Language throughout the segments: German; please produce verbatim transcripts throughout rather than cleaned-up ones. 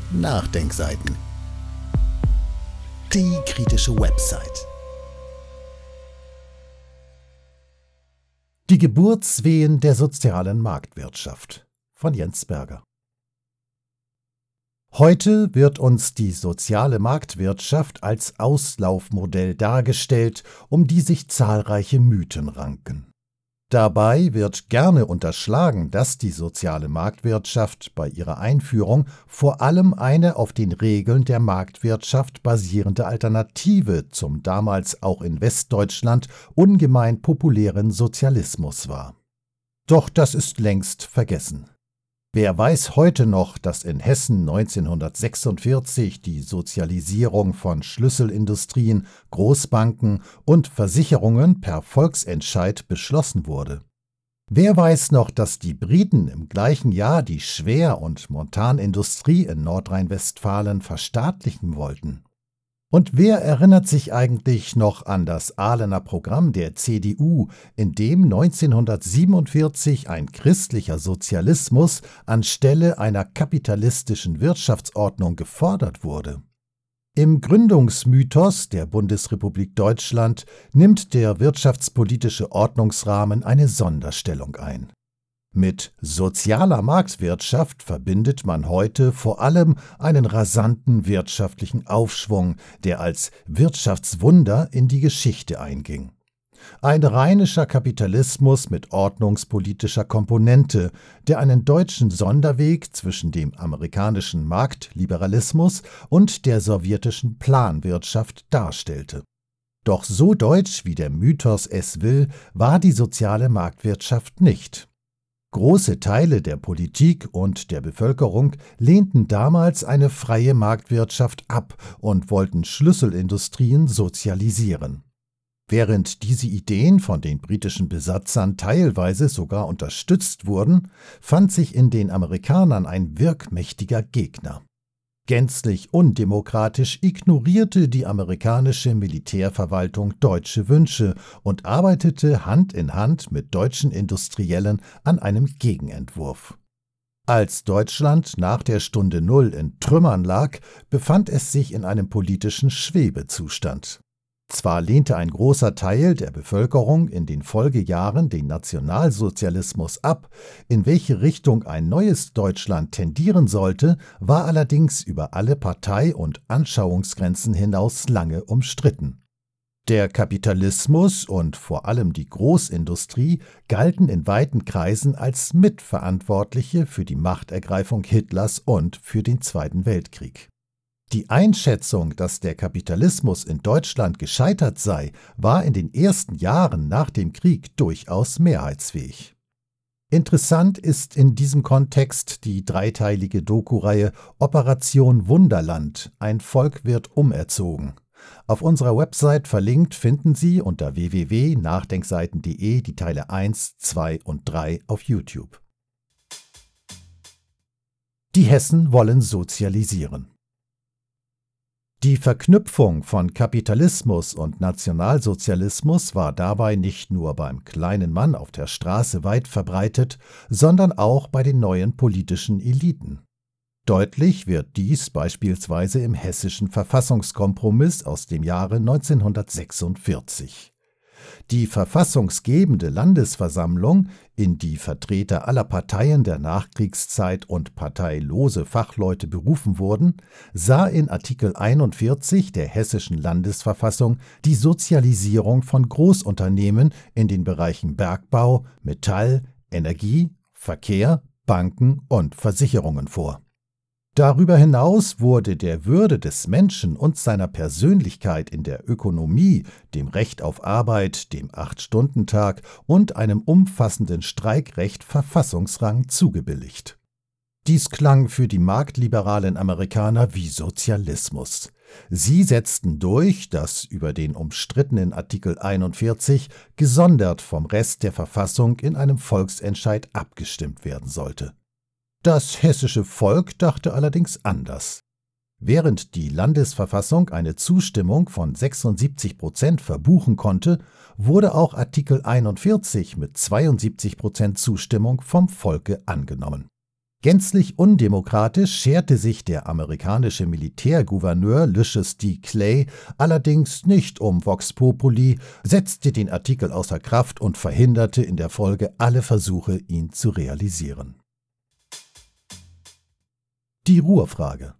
Nachdenkseiten. Die kritische Website. Die Geburtswehen der sozialen Marktwirtschaft von Jens Berger. Heute wird uns die soziale Marktwirtschaft als Auslaufmodell dargestellt, um die sich zahlreiche Mythen ranken. Dabei wird gerne unterschlagen, dass die soziale Marktwirtschaft bei ihrer Einführung vor allem eine auf den Regeln der Marktwirtschaft basierende Alternative zum damals auch in Westdeutschland ungemein populären Sozialismus war. Doch das ist längst vergessen. Wer weiß heute noch, dass in Hessen neunzehnhundertsechsundvierzig die Sozialisierung von Schlüsselindustrien, Großbanken und Versicherungen per Volksentscheid beschlossen wurde? Wer weiß noch, dass die Briten im gleichen Jahr die Schwer- und Montanindustrie in Nordrhein-Westfalen verstaatlichen wollten? Und wer erinnert sich eigentlich noch an das Ahlener Programm der C D U, in dem neunzehnhundertsiebenundvierzig ein christlicher Sozialismus anstelle einer kapitalistischen Wirtschaftsordnung gefordert wurde? Im Gründungsmythos der Bundesrepublik Deutschland nimmt der wirtschaftspolitische Ordnungsrahmen eine Sonderstellung ein. Mit sozialer Marktwirtschaft verbindet man heute vor allem einen rasanten wirtschaftlichen Aufschwung, der als Wirtschaftswunder in die Geschichte einging. Ein rheinischer Kapitalismus mit ordnungspolitischer Komponente, der einen deutschen Sonderweg zwischen dem amerikanischen Marktliberalismus und der sowjetischen Planwirtschaft darstellte. Doch so deutsch, wie der Mythos es will, war die soziale Marktwirtschaft nicht. Große Teile der Politik und der Bevölkerung lehnten damals eine freie Marktwirtschaft ab und wollten Schlüsselindustrien sozialisieren. Während diese Ideen von den britischen Besatzern teilweise sogar unterstützt wurden, fand sich in den Amerikanern ein wirkmächtiger Gegner. Gänzlich undemokratisch ignorierte die amerikanische Militärverwaltung deutsche Wünsche und arbeitete Hand in Hand mit deutschen Industriellen an einem Gegenentwurf. Als Deutschland nach der Stunde Null in Trümmern lag, befand es sich in einem politischen Schwebezustand. Zwar lehnte ein großer Teil der Bevölkerung in den Folgejahren den Nationalsozialismus ab, in welche Richtung ein neues Deutschland tendieren sollte, war allerdings über alle Partei- und Anschauungsgrenzen hinaus lange umstritten. Der Kapitalismus und vor allem die Großindustrie galten in weiten Kreisen als Mitverantwortliche für die Machtergreifung Hitlers und für den Zweiten Weltkrieg. Die Einschätzung, dass der Kapitalismus in Deutschland gescheitert sei, war in den ersten Jahren nach dem Krieg durchaus mehrheitsfähig. Interessant ist in diesem Kontext die dreiteilige Doku-Reihe Operation Wunderland – Ein Volk wird umerzogen. Auf unserer Website verlinkt finden Sie unter w w w punkt nachdenkseiten punkt de die Teile eins, zwei und drei auf YouTube. Die Hessen wollen sozialisieren. Die Verknüpfung von Kapitalismus und Nationalsozialismus war dabei nicht nur beim kleinen Mann auf der Straße weit verbreitet, sondern auch bei den neuen politischen Eliten. Deutlich wird dies beispielsweise im Hessischen Verfassungskompromiss aus dem Jahre neunzehnhundertsechsundvierzig. Die verfassungsgebende Landesversammlung, in die Vertreter aller Parteien der Nachkriegszeit und parteilose Fachleute berufen wurden, sah in Artikel einundvierzig der Hessischen Landesverfassung die Sozialisierung von Großunternehmen in den Bereichen Bergbau, Metall, Energie, Verkehr, Banken und Versicherungen vor. Darüber hinaus wurde der Würde des Menschen und seiner Persönlichkeit in der Ökonomie, dem Recht auf Arbeit, dem Acht-Stunden-Tag und einem umfassenden Streikrecht Verfassungsrang zugebilligt. Dies klang für die marktliberalen Amerikaner wie Sozialismus. Sie setzten durch, dass über den umstrittenen Artikel einundvierzig gesondert vom Rest der Verfassung in einem Volksentscheid abgestimmt werden sollte. Das hessische Volk dachte allerdings anders. Während die Landesverfassung eine Zustimmung von sechsundsiebzig Prozent verbuchen konnte, wurde auch Artikel einundvierzig mit zweiundsiebzig Prozent Zustimmung vom Volke angenommen. Gänzlich undemokratisch scherte sich der amerikanische Militärgouverneur Lucius D. Clay allerdings nicht um Vox Populi, setzte den Artikel außer Kraft und verhinderte in der Folge alle Versuche, ihn zu realisieren. Die Ruhrfrage.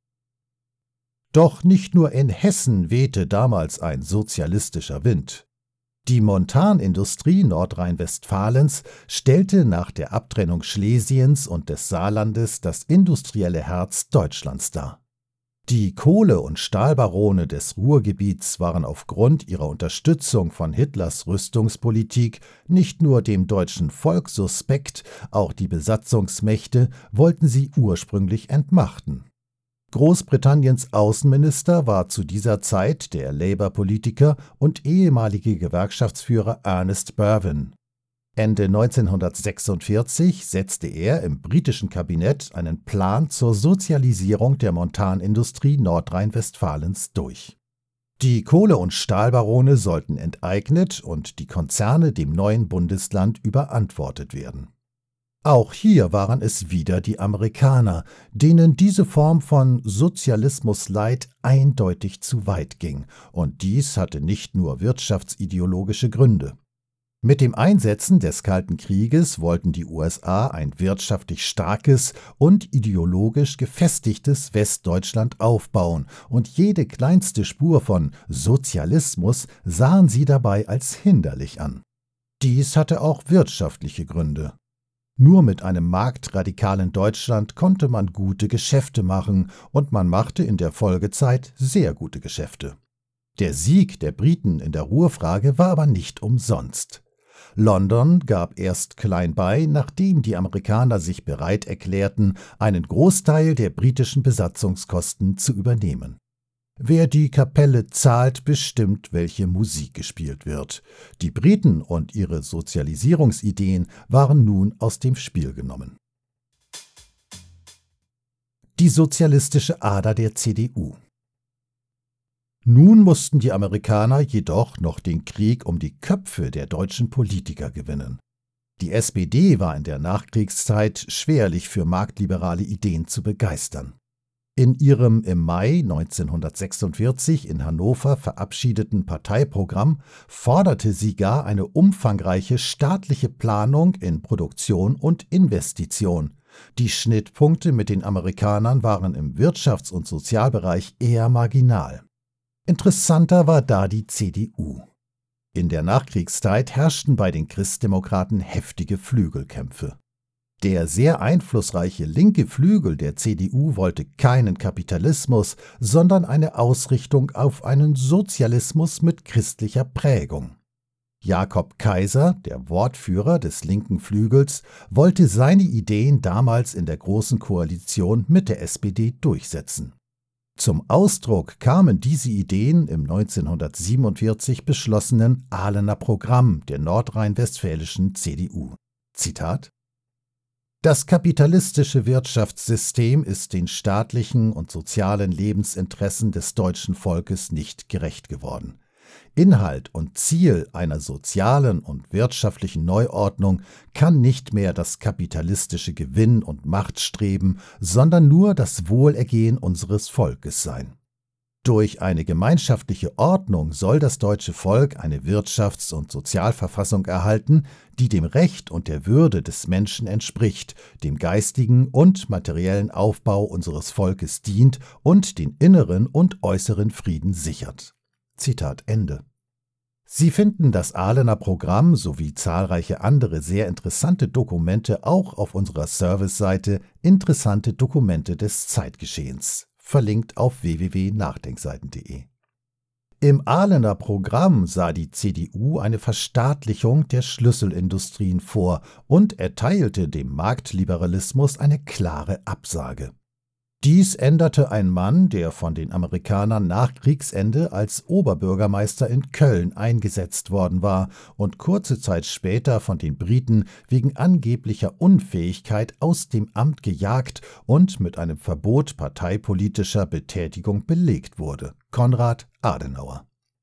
Doch nicht nur in Hessen wehte damals ein sozialistischer Wind. Die Montanindustrie Nordrhein-Westfalens stellte nach der Abtrennung Schlesiens und des Saarlandes das industrielle Herz Deutschlands dar. Die Kohle- und Stahlbarone des Ruhrgebiets waren aufgrund ihrer Unterstützung von Hitlers Rüstungspolitik nicht nur dem deutschen Volk suspekt, auch die Besatzungsmächte wollten sie ursprünglich entmachten. Großbritanniens Außenminister war zu dieser Zeit der Labour-Politiker und ehemalige Gewerkschaftsführer Ernest Bevin. Ende neunzehnhundertsechsundvierzig setzte er im britischen Kabinett einen Plan zur Sozialisierung der Montanindustrie Nordrhein-Westfalens durch. Die Kohle- und Stahlbarone sollten enteignet und die Konzerne dem neuen Bundesland überantwortet werden. Auch hier waren es wieder die Amerikaner, denen diese Form von Sozialismus Light eindeutig zu weit ging, und dies hatte nicht nur wirtschaftsideologische Gründe. Mit dem Einsetzen des Kalten Krieges wollten die U S A ein wirtschaftlich starkes und ideologisch gefestigtes Westdeutschland aufbauen, und jede kleinste Spur von Sozialismus sahen sie dabei als hinderlich an. Dies hatte auch wirtschaftliche Gründe. Nur mit einem marktradikalen Deutschland konnte man gute Geschäfte machen, und man machte in der Folgezeit sehr gute Geschäfte. Der Sieg der Briten in der Ruhrfrage war aber nicht umsonst. London gab erst klein bei, nachdem die Amerikaner sich bereit erklärten, einen Großteil der britischen Besatzungskosten zu übernehmen. Wer die Kapelle zahlt, bestimmt, welche Musik gespielt wird. Die Briten und ihre Sozialisierungsideen waren nun aus dem Spiel genommen. Die sozialistische Ader der C D U. Nun mussten die Amerikaner jedoch noch den Krieg um die Köpfe der deutschen Politiker gewinnen. Die S P D war in der Nachkriegszeit schwerlich für marktliberale Ideen zu begeistern. In ihrem im Mai neunzehnhundertsechsundvierzig in Hannover verabschiedeten Parteiprogramm forderte sie gar eine umfangreiche staatliche Planung in Produktion und Investition. Die Schnittpunkte mit den Amerikanern waren im Wirtschafts- und Sozialbereich eher marginal. Interessanter war da die C D U. In der Nachkriegszeit herrschten bei den Christdemokraten heftige Flügelkämpfe. Der sehr einflussreiche linke Flügel der C D U wollte keinen Kapitalismus, sondern eine Ausrichtung auf einen Sozialismus mit christlicher Prägung. Jakob Kaiser, der Wortführer des linken Flügels, wollte seine Ideen damals in der Großen Koalition mit der S P D durchsetzen. Zum Ausdruck kamen diese Ideen im neunzehnhundertsiebenundvierzig beschlossenen Ahlener Programm der nordrhein-westfälischen C D U. Zitat: Das kapitalistische Wirtschaftssystem ist den staatlichen und sozialen Lebensinteressen des deutschen Volkes nicht gerecht geworden. Inhalt und Ziel einer sozialen und wirtschaftlichen Neuordnung kann nicht mehr das kapitalistische Gewinn- und Machtstreben, sondern nur das Wohlergehen unseres Volkes sein. Durch eine gemeinschaftliche Ordnung soll das deutsche Volk eine Wirtschafts- und Sozialverfassung erhalten, die dem Recht und der Würde des Menschen entspricht, dem geistigen und materiellen Aufbau unseres Volkes dient und den inneren und äußeren Frieden sichert. Zitat Ende. Sie finden das Ahlener Programm sowie zahlreiche andere sehr interessante Dokumente auch auf unserer Serviceseite Interessante Dokumente des Zeitgeschehens, verlinkt auf w w w punkt nachdenkseiten punkt de. Im Ahlener Programm sah die C D U eine Verstaatlichung der Schlüsselindustrien vor und erteilte dem Marktliberalismus eine klare Absage. Dies änderte ein Mann, der von den Amerikanern nach Kriegsende als Oberbürgermeister in Köln eingesetzt worden war und kurze Zeit später von den Briten wegen angeblicher Unfähigkeit aus dem Amt gejagt und mit einem Verbot parteipolitischer Betätigung belegt wurde: Konrad Adenauer.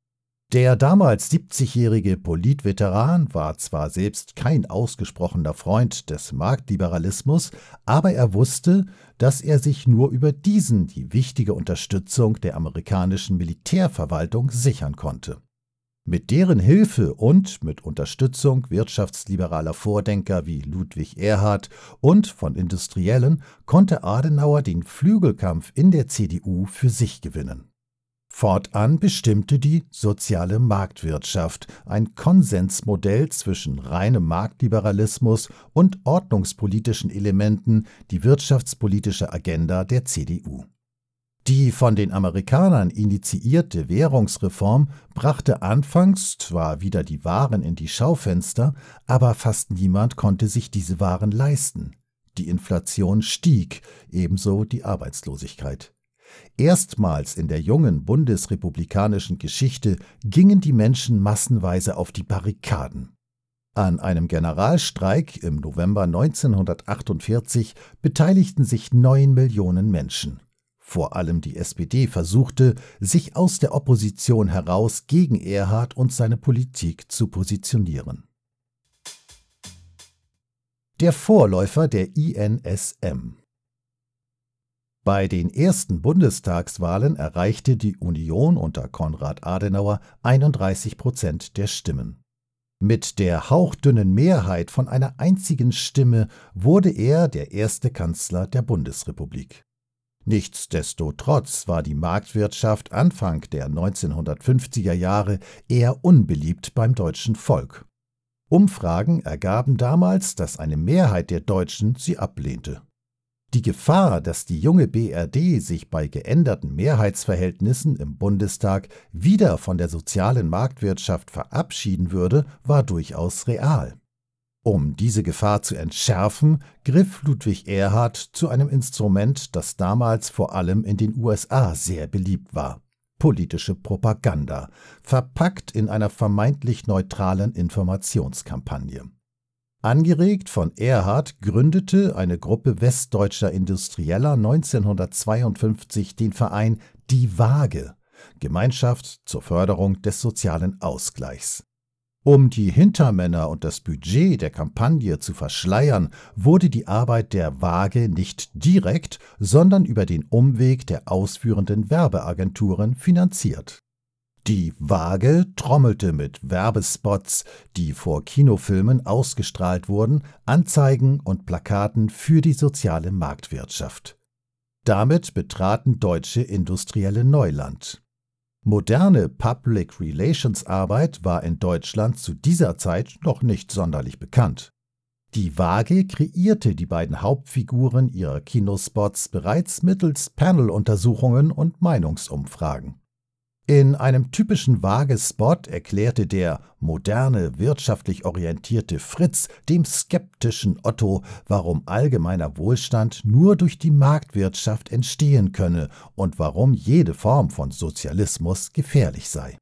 Der damals siebzigjährige Politveteran war zwar selbst kein ausgesprochener Freund des Marktliberalismus, aber er wusste, dass er sich nur über diesen die wichtige Unterstützung der amerikanischen Militärverwaltung sichern konnte. Mit deren Hilfe und mit Unterstützung wirtschaftsliberaler Vordenker wie Ludwig Erhard und von Industriellen konnte Adenauer den Flügelkampf in der C D U für sich gewinnen. Fortan bestimmte die soziale Marktwirtschaft, ein Konsensmodell zwischen reinem Marktliberalismus und ordnungspolitischen Elementen, die wirtschaftspolitische Agenda der C D U. Die von den Amerikanern initiierte Währungsreform brachte anfangs zwar wieder die Waren in die Schaufenster, aber fast niemand konnte sich diese Waren leisten. Die Inflation stieg, ebenso die Arbeitslosigkeit. Erstmals in der jungen bundesrepublikanischen Geschichte gingen die Menschen massenweise auf die Barrikaden. An einem Generalstreik im November neunzehnhundertachtundvierzig beteiligten sich neun Millionen Menschen. Vor allem die S P D versuchte, sich aus der Opposition heraus gegen Erhard und seine Politik zu positionieren. Der Vorläufer der I N S M. Bei den ersten Bundestagswahlen erreichte die Union unter Konrad Adenauer einunddreißig Prozent der Stimmen. Mit der hauchdünnen Mehrheit von einer einzigen Stimme wurde er der erste Kanzler der Bundesrepublik. Nichtsdestotrotz war die Marktwirtschaft Anfang der neunzehnhundertfünfziger Jahre eher unbeliebt beim deutschen Volk. Umfragen ergaben damals, dass eine Mehrheit der Deutschen sie ablehnte. Die Gefahr, dass die junge B R D sich bei geänderten Mehrheitsverhältnissen im Bundestag wieder von der sozialen Marktwirtschaft verabschieden würde, war durchaus real. Um diese Gefahr zu entschärfen, griff Ludwig Erhard zu einem Instrument, das damals vor allem in den U S A sehr beliebt war: politische Propaganda, verpackt in einer vermeintlich neutralen Informationskampagne. Angeregt von Erhard gründete eine Gruppe westdeutscher Industrieller neunzehnhundertzweiundfünfzig den Verein Die Waage, Gemeinschaft zur Förderung des sozialen Ausgleichs. Um die Hintermänner und das Budget der Kampagne zu verschleiern, wurde die Arbeit der Waage nicht direkt, sondern über den Umweg der ausführenden Werbeagenturen finanziert. Die Waage trommelte mit Werbespots, die vor Kinofilmen ausgestrahlt wurden, Anzeigen und Plakaten für die soziale Marktwirtschaft. Damit betraten Deutsche Industrielle Neuland. Moderne Public Relations Arbeit war in Deutschland zu dieser Zeit noch nicht sonderlich bekannt. Die Waage kreierte die beiden Hauptfiguren ihrer Kinospots bereits mittels Paneluntersuchungen und Meinungsumfragen. In einem typischen Waage-Spot erklärte der moderne, wirtschaftlich orientierte Fritz dem skeptischen Otto, warum allgemeiner Wohlstand nur durch die Marktwirtschaft entstehen könne und warum jede Form von Sozialismus gefährlich sei.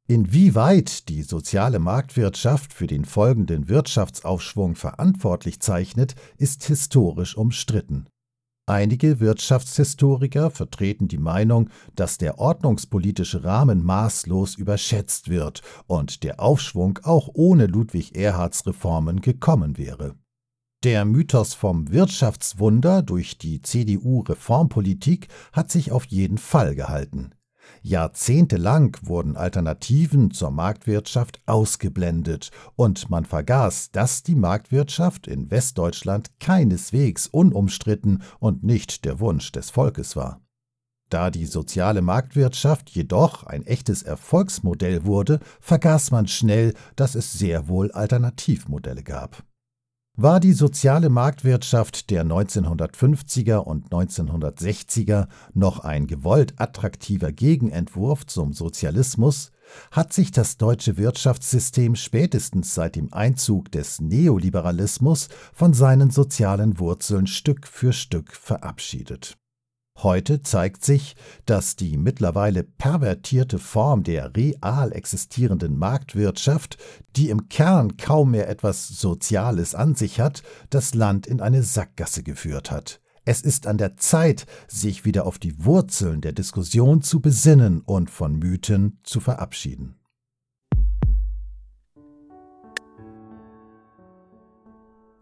Inwieweit die soziale Marktwirtschaft für den folgenden Wirtschaftsaufschwung verantwortlich zeichnet, ist historisch umstritten. Einige Wirtschaftshistoriker vertreten die Meinung, dass der ordnungspolitische Rahmen maßlos überschätzt wird und der Aufschwung auch ohne Ludwig Erhards Reformen gekommen wäre. Der Mythos vom Wirtschaftswunder durch die C D U-Reformpolitik hat sich auf jeden Fall gehalten. Jahrzehntelang wurden Alternativen zur Marktwirtschaft ausgeblendet und man vergaß, dass die Marktwirtschaft in Westdeutschland keineswegs unumstritten und nicht der Wunsch des Volkes war. Da die soziale Marktwirtschaft jedoch ein echtes Erfolgsmodell wurde, vergaß man schnell, dass es sehr wohl Alternativmodelle gab. War die soziale Marktwirtschaft der neunzehnhundertfünfziger und neunzehnhundertsechziger noch ein gewollt attraktiver Gegenentwurf zum Sozialismus, hat sich das deutsche Wirtschaftssystem spätestens seit dem Einzug des Neoliberalismus von seinen sozialen Wurzeln Stück für Stück verabschiedet. Heute zeigt sich, dass die mittlerweile pervertierte Form der real existierenden Marktwirtschaft, die im Kern kaum mehr etwas Soziales an sich hat, das Land in eine Sackgasse geführt hat. Es ist an der Zeit, sich wieder auf die Wurzeln der Diskussion zu besinnen und von Mythen zu verabschieden.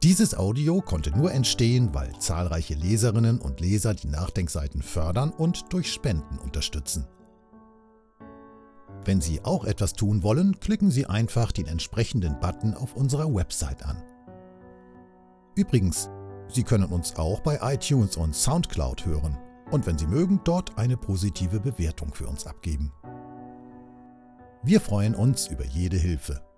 Dieses Audio konnte nur entstehen, weil zahlreiche Leserinnen und Leser die Nachdenkseiten fördern und durch Spenden unterstützen. Wenn Sie auch etwas tun wollen, klicken Sie einfach den entsprechenden Button auf unserer Website an. Übrigens, Sie können uns auch bei iTunes und Soundcloud hören und wenn Sie mögen, dort eine positive Bewertung für uns abgeben. Wir freuen uns über jede Hilfe.